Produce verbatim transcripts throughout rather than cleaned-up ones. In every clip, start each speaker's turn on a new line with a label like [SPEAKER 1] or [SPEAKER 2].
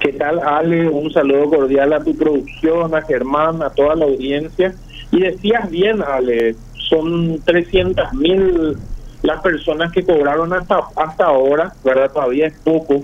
[SPEAKER 1] ¿Qué tal, Ale? Un saludo cordial a tu producción, a Germán, a toda la audiencia. Y decías bien, Ale, son trescientas mil las personas que cobraron hasta hasta ahora, ¿verdad? Todavía es poco.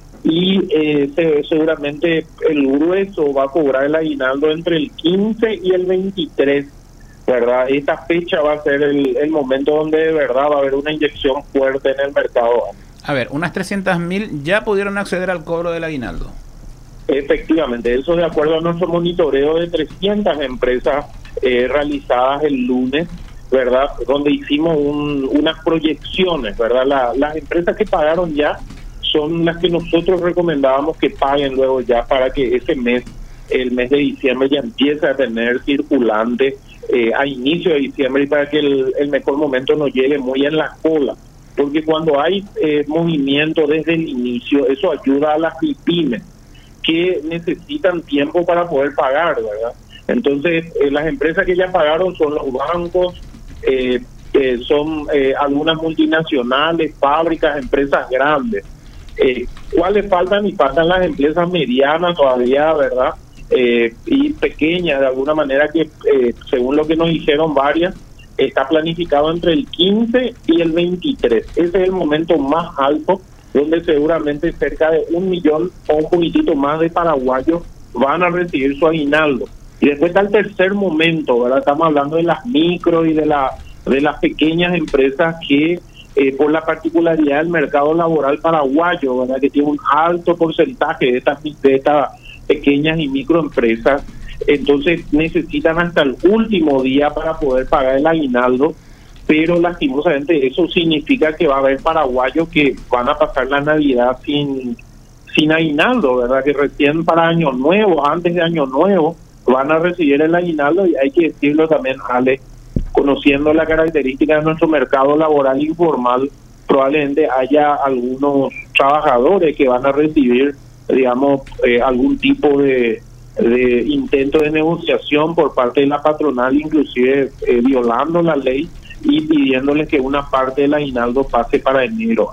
[SPEAKER 1] Y eh, se, seguramente el grueso va a cobrar el aguinaldo entre el quince y el veintitrés, ¿verdad? Esta fecha va a ser el, el momento donde de verdad va a haber una inyección fuerte en el mercado.
[SPEAKER 2] A ver, unas trescientas mil ya pudieron acceder al cobro del aguinaldo.
[SPEAKER 1] Efectivamente, eso de acuerdo a nuestro monitoreo de trescientas empresas eh, realizadas el lunes, ¿verdad? Donde hicimos un, unas proyecciones, ¿verdad? La, las empresas que pagaron ya son las que nosotros recomendábamos que paguen luego ya para que ese mes, el mes de diciembre, ya empiece a tener circulante eh, a inicio de diciembre y para que el, el mejor momento no llegue muy en la cola. Porque cuando hay eh, movimiento desde el inicio, eso ayuda a las pymes que necesitan tiempo para poder pagar, ¿verdad? Entonces, eh, las empresas que ya pagaron son los bancos, eh, eh, son eh, algunas multinacionales, fábricas, empresas grandes. Eh, ¿Cuáles faltan? Y faltan las empresas medianas todavía, ¿verdad? Eh, y pequeñas, de alguna manera que, eh, según lo que nos dijeron varias, está planificado entre el quince y el veintitrés. Ese es el momento más alto donde seguramente cerca de un millón o un poquitito más de paraguayos van a recibir su aguinaldo. Y después está el tercer momento, ¿verdad? Estamos hablando de las micro y de, la, de las pequeñas empresas que, eh, por la particularidad del mercado laboral paraguayo, ¿verdad? Que tiene un alto porcentaje de estas, de estas pequeñas y microempresas, entonces necesitan hasta el último día para poder pagar el aguinaldo. Pero lastimosamente eso significa que va a haber paraguayos que van a pasar la Navidad sin sin aguinaldo, ¿verdad? Que recién para Año Nuevo, antes de Año Nuevo, van a recibir el aguinaldo. Y hay que decirlo también, Ale, conociendo la característica de nuestro mercado laboral informal, probablemente haya algunos trabajadores que van a recibir, digamos, eh, algún tipo de, de intento de negociación por parte de la patronal, inclusive eh, violando la ley y pidiéndoles que una parte del aguinaldo pase para enero.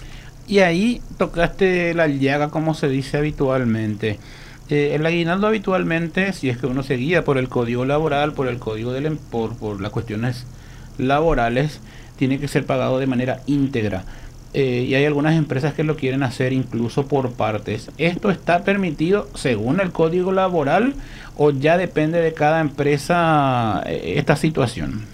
[SPEAKER 2] Y ahí tocaste la llaga, como se dice habitualmente. Eh, el aguinaldo habitualmente, si es que uno se guía por el código laboral, por el código del em- por, por las cuestiones laborales, tiene que ser pagado de manera íntegra. Eh, y hay algunas empresas que lo quieren hacer incluso por partes. ¿Esto está permitido según el código laboral o ya depende de cada empresa eh, esta situación?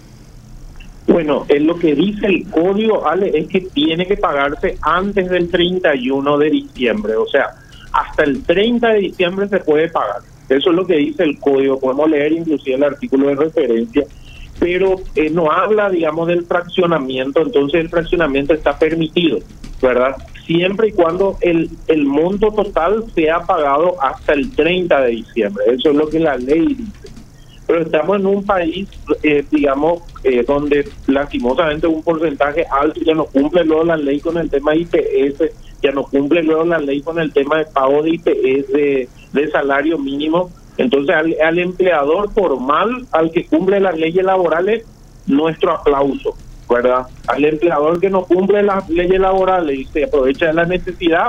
[SPEAKER 1] Bueno, es lo que dice el código, Ale, es que tiene que pagarse antes del treinta y uno de diciembre. O sea, hasta el treinta de diciembre se puede pagar. Eso es lo que dice el código. Podemos leer inclusive el artículo de referencia. Pero eh, no habla, digamos, del fraccionamiento. Entonces el fraccionamiento está permitido, ¿verdad? Siempre y cuando el, el monto total sea pagado hasta el treinta de diciembre. Eso es lo que la ley dice. Pero estamos en un país, eh, digamos, eh, donde lastimosamente un porcentaje alto ya no cumple luego la ley con el tema de I P S, ya no cumple luego la ley con el tema de pago de I P S, de, de salario mínimo. Entonces al, al empleador formal, al que cumple las leyes laborales, nuestro aplauso, ¿verdad? Al empleador que no cumple las leyes laborales y se aprovecha de la necesidad,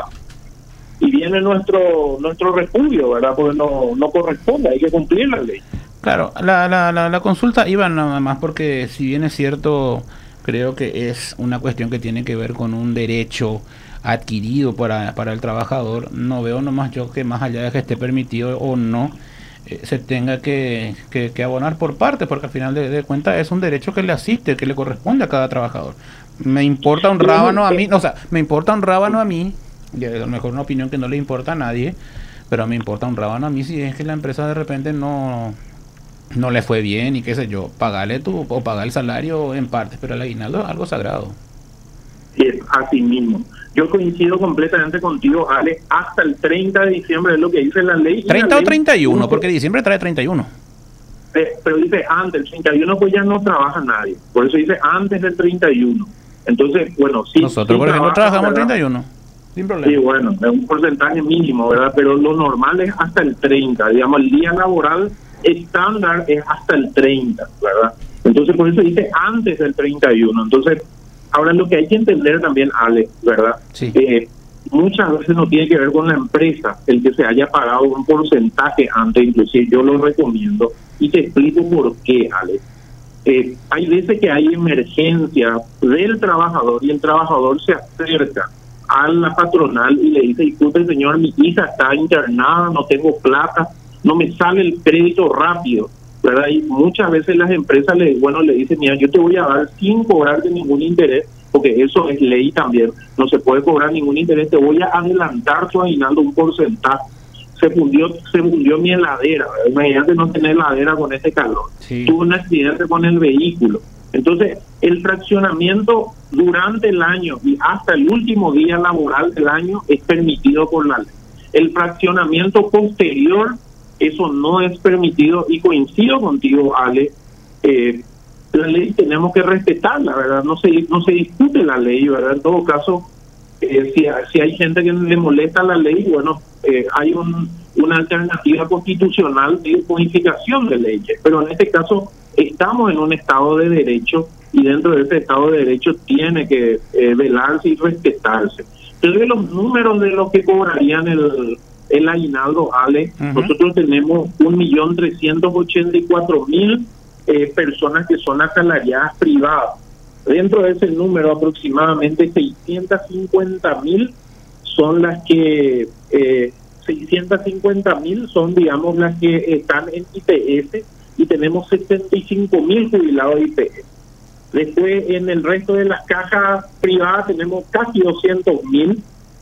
[SPEAKER 1] y viene nuestro nuestro repudio, ¿verdad? Porque no, no corresponde, hay que cumplir la ley.
[SPEAKER 2] Claro, la, la, la, la consulta iba nada más porque, si bien es cierto, creo que es una cuestión que tiene que ver con un derecho adquirido para, para el trabajador, no veo nomás yo que más allá de que esté permitido o no, eh, se tenga que, que, que abonar por parte, porque al final de, de cuentas es un derecho que le asiste, que le corresponde a cada trabajador. Me importa un rábano a mí, o sea, me importa un rábano a mí, y a lo mejor una opinión que no le importa a nadie, pero me importa un rábano a mí si es que la empresa de repente no... no le fue bien y qué sé yo, pagarle tu o pagar el salario en partes, pero el aguinaldo es algo sagrado.
[SPEAKER 1] Sí, así mismo. Yo coincido completamente contigo, Ale, hasta el treinta de diciembre es lo que dice la ley.
[SPEAKER 2] ¿treinta
[SPEAKER 1] la
[SPEAKER 2] o
[SPEAKER 1] ley,
[SPEAKER 2] treinta y uno? Porque diciembre trae treinta y uno.
[SPEAKER 1] Eh, pero dice antes, el treinta y uno pues ya no trabaja nadie, por eso dice antes del treinta y uno. Entonces, bueno, sí.
[SPEAKER 2] Nosotros,
[SPEAKER 1] sí
[SPEAKER 2] por ejemplo,
[SPEAKER 1] trabaja,
[SPEAKER 2] trabajamos el
[SPEAKER 1] ¿verdad?
[SPEAKER 2] treinta y uno, sin problema.
[SPEAKER 1] Sí, bueno, es un porcentaje mínimo, ¿verdad? Pero lo normal es hasta el treinta, digamos, el día laboral estándar es hasta el treinta, ¿verdad? Entonces, por eso dice antes del treinta y uno. Entonces, ahora lo que hay que entender también, Ale, ¿verdad?
[SPEAKER 2] Sí.
[SPEAKER 1] Eh, muchas veces no tiene que ver con la empresa, el que se haya pagado un porcentaje antes, inclusive yo lo recomiendo, y te explico por qué, Alex. Eh, hay veces que hay emergencia del trabajador y el trabajador se acerca a la patronal y le dice, disculpe señor, mi hija está internada, no tengo plata, no me sale el crédito rápido, ¿verdad? Y muchas veces las empresas le, bueno, le dicen, mira, yo te voy a dar sin cobrarte ningún interés, porque eso es ley también, no se puede cobrar ningún interés, te voy a adelantar tu aguinaldo un porcentaje. Se fundió, se fundió mi heladera, ¿verdad? Imagínate no tener heladera con este calor. Sí. Tuve un accidente con el vehículo. Entonces, el fraccionamiento durante el año y hasta el último día laboral del año es permitido por la ley. El fraccionamiento posterior, eso no es permitido, y coincido contigo, Ale, eh, la ley tenemos que respetarla, ¿verdad? No se, no se discute la ley, ¿verdad? En todo caso, eh, si, si hay gente que le molesta la ley, bueno, eh, hay un, una alternativa constitucional de modificación de leyes, pero en este caso estamos en un Estado de Derecho y dentro de ese Estado de Derecho tiene que eh, velarse y respetarse. Entonces, los números de los que cobrarían el, el aguinaldo, Ale, uh-huh. nosotros tenemos un millón trescientos ochenta y cuatro mil eh, personas que son asalariadas privadas. Dentro de ese número, aproximadamente seiscientos cincuenta mil son las que, eh, seiscientos cincuenta mil son, digamos, las que están en I P S, y tenemos setenta y cinco mil jubilados de I P S. Después, en el resto de las cajas privadas tenemos casi doscientos mil.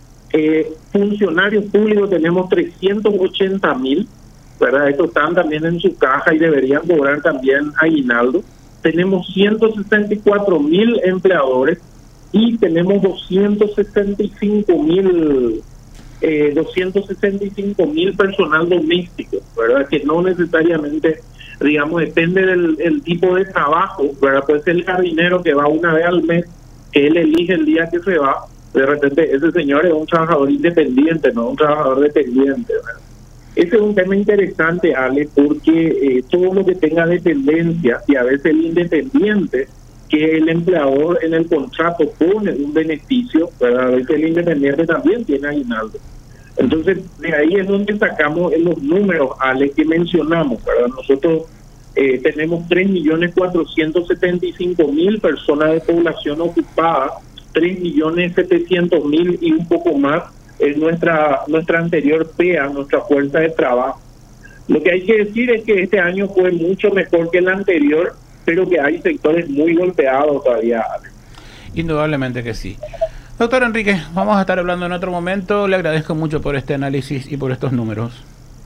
[SPEAKER 1] Eh, funcionarios públicos tenemos trescientos ochenta mil, ¿verdad? Estos están también en su caja y deberían cobrar también aguinaldo. Tenemos ciento sesenta y cuatro mil empleadores y tenemos doscientos sesenta y cinco mil eh, doscientos sesenta y cinco mil personal doméstico, ¿verdad? Que no necesariamente, digamos, depende del el tipo de trabajo, ¿verdad? Puede ser el jardinero que va una vez al mes, que él elige el día que se va, de repente ese señor es un trabajador independiente, no un trabajador dependiente, ¿verdad? Ese es un tema interesante, Ale, porque eh, todo lo que tenga dependencia, y a veces el independiente, que el empleador en el contrato pone un beneficio, ¿verdad? A veces el independiente también tiene aguinaldo. Entonces, de ahí es donde sacamos los números, Ale, que mencionamos, ¿verdad? Nosotros eh, tenemos tres millones cuatrocientos setenta y cinco mil personas de población ocupada, tres millones setecientos mil y un poco más es nuestra nuestra anterior P E A, nuestra fuerza de trabajo. Lo que hay que decir es que este año fue mucho mejor que el anterior, pero que hay sectores muy golpeados todavía.
[SPEAKER 2] Indudablemente que sí. Doctor Enrique, vamos a estar hablando en otro momento. Le agradezco mucho por este análisis y por estos números.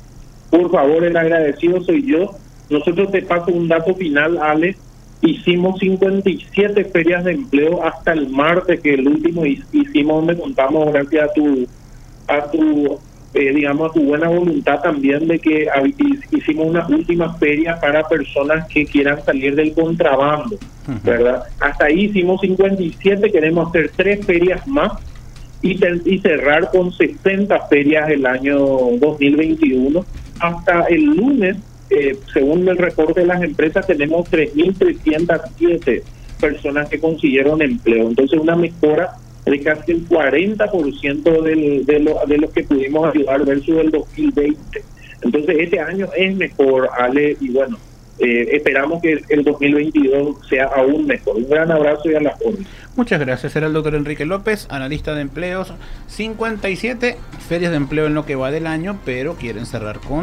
[SPEAKER 1] Por favor, el agradecido soy yo. Nosotros, te paso un dato final, Ale. Hicimos cincuenta y siete ferias de empleo hasta el martes, que el último hicimos, donde contamos, gracias a tu, a tu eh, digamos, a tu buena voluntad también, de que hicimos una última feria para personas que quieran salir del contrabando, ¿verdad? Hasta ahí hicimos cincuenta y siete, queremos hacer tres ferias más y, y cerrar con sesenta ferias el año dos mil veintiuno. Hasta el lunes, eh, según el reporte de las empresas, tenemos tres mil trescientos siete personas que consiguieron empleo. Entonces, una mejora de casi el cuarenta por ciento del, de, lo, de los que pudimos ayudar versus el dos mil veinte. Entonces, este año es mejor, Ale, y bueno, eh, esperamos que el dos mil veintidós sea aún mejor. Un gran abrazo y a las órdenes.
[SPEAKER 2] Muchas gracias. Era el doctor Enrique López, analista de empleos. cincuenta y siete ferias de empleo en lo que va del año, pero quieren cerrar con